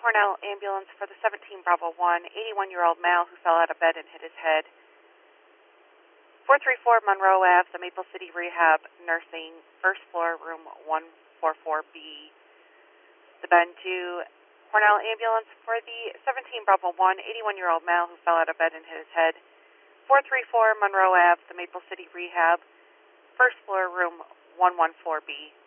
Cornell ambulance for the 17 Bravo 1, 81-year-old male who fell out of bed and hit his head. 434 Monroe Ave, the Maple City Rehab Nursing, first floor, room 144B. The Bend 2 Cornell ambulance for the 17 Bravo 1, 81-year-old male who fell out of bed and hit his head. 434 Monroe Ave, the Maple City Rehab, first floor, room 114B.